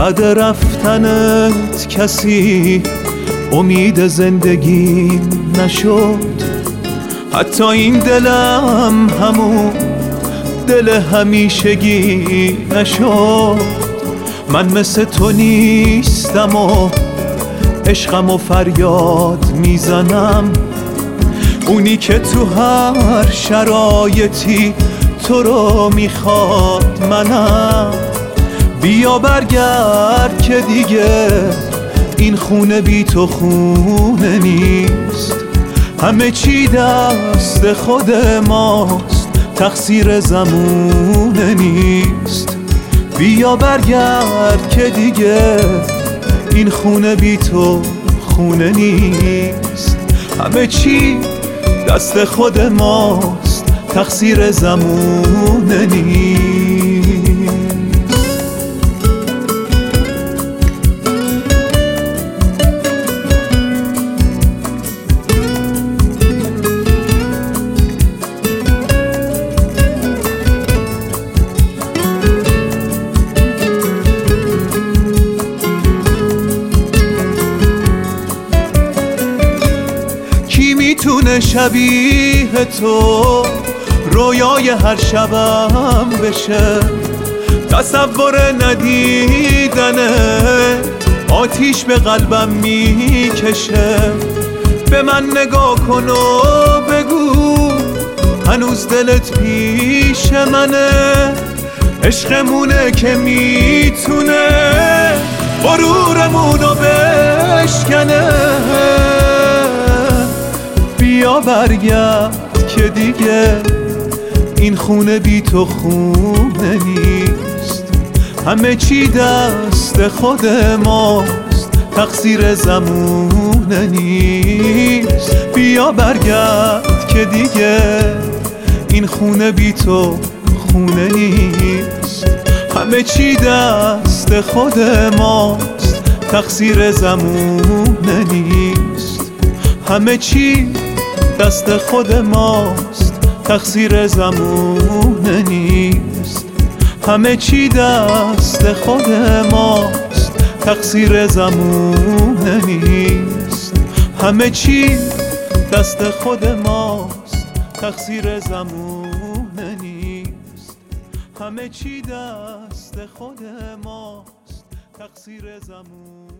بعد رفتنت کسی امید زندگی نشد، حتی این دلم همون دل همیشگی نشد. من مثل تو نیستم و عشقم و فریاد میزنم، اونی که تو هر شرایطی تو رو میخواد منم. بیا برگرد که دیگه این خونه بی تو خونه نیست، همه چی دست خود ماست، تقصیر زمونه نیست. بیا برگرد که دیگه این خونه بی تو خونه نیست، همه چی دست خود ماست، تقصیر زمونه نیست. میتونه شبیه تو رویای هر شبم بشه، تصور ندیدنه آتیش به قلبم میکشه. به من نگاه کن و بگو هنوز دلت پیش منه، عشقمونه که میتونه غرورمونو بشکنه. بیا برگرد که دیگه این خونه بی تو خونه نیست، همه چی دست خود ماست، تقصیر زمونه نیست. بیا برگرد که دیگه این خونه بی تو خونه نیست، همه چی دست خود ماست، تقصیر زمونه نیست. همه چی دست خود ماست، تقصیر زمونه نیست. همه چی دست خود ماست، تقصیر زمونه نیست. همه چی دست خود ماست، تقصیر زمونه نیست. همه چی دست خود ماست، تقصیر زمونه